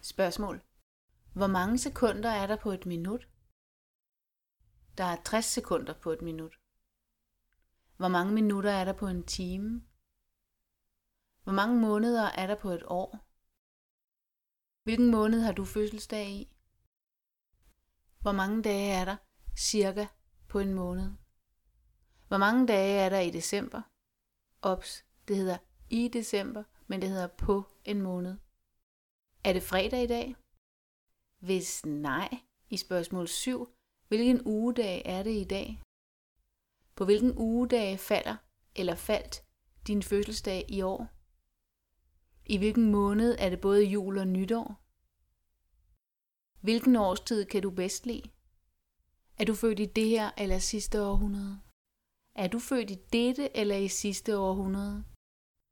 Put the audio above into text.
Spørgsmål. Hvor mange sekunder er der på et minut? Der er 60 sekunder på et minut. Hvor mange minutter er der på en time? Hvor mange måneder er der på et år? Hvilken måned har du fødselsdag i? Hvor mange dage er der cirka på en måned? Hvor mange dage er der i december? Ops, det hedder i december, men det hedder på en måned. Er det fredag i dag? Hvis nej, i spørgsmål 7, hvilken ugedag er det i dag? På hvilken ugedag falder eller faldt din fødselsdag i år? I hvilken måned er det både jul og nytår? Hvilken årstid kan du bedst lide? Er du født i det her eller sidste århundrede? Er du født i dette eller i sidste århundrede?